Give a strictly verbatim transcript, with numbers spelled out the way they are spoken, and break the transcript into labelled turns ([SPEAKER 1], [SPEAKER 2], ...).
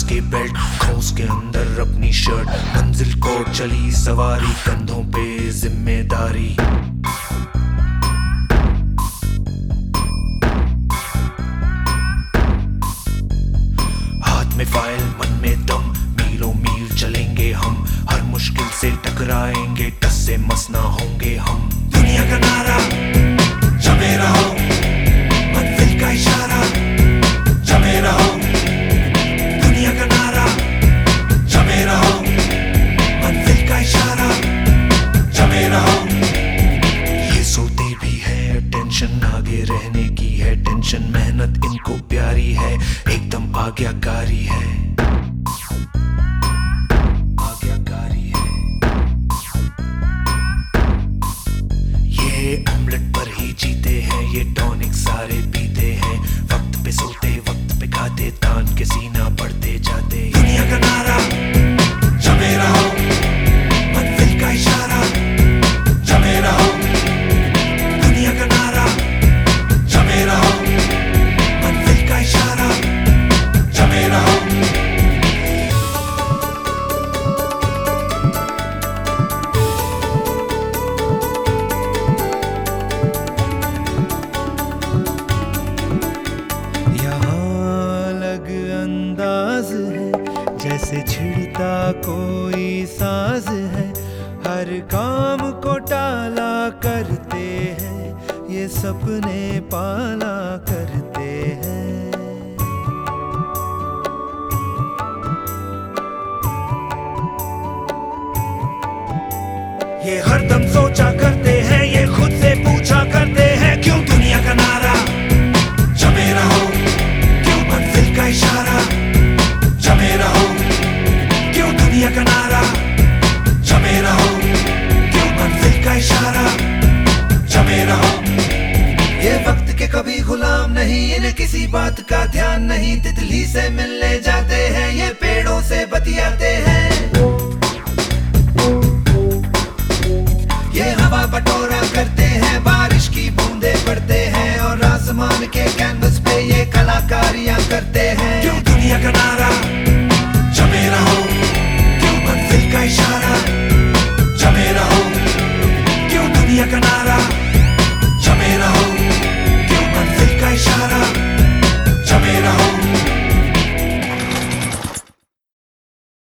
[SPEAKER 1] के बेल्ट, खोस के अंदर अपनी शर्ट, मंजिल को चली सवारी, कंधों पे जिम्मेदारी। हाथ में फाइल मन में दम, मीलों मील चलेंगे हम, हर मुश्किल से टकराएंगे, टस से मस ना होंगे हम। दुनिया का नारा जमे रहो, मंजिल का इशारा जमे रहो, दुनिया का नारा जमे रहो, मंजिल का इशारा जमे रहो। ये सोते भी है टेंशन, आगे रहने की है टेंशन, मेहनत इनको प्यारी है, एकदम आज्ञाकारी है, आज्ञाकारी है। ये ऑमलेट पर ही जीते हैं, ये टॉनिक सारे पीते हैं, वक्त पे सोते वक्त पे खाते, तान के सीना बढ़ते जाते। दुनिया का नारा जमे रहो, मंजिल का इशारा जमे रहो, दुनिया का नारा जमे रहो, मंजिल का इशारा जमे रहो।
[SPEAKER 2] अंदाज है जैसे छिड़ता कोई साज है, हर काम को टाला करते हैं, ये सपने पाला करते हैं।
[SPEAKER 1] ये हरदम सोचा करते हैं, ये खुद से पूछा करते हैं, क्यों दुनिया का नारा जमे रहो, क्यों मंजिल का इशारा जमे रहो, क्यों दुनिया का नारा जमे रहो, क्यों मंजिल का इशारा जमे रहो। ये वक्त के कभी गुलाम नहीं, इन्हें किसी बात का ध्यान नहीं, तितली से मिलने जाते हैं ये पेड़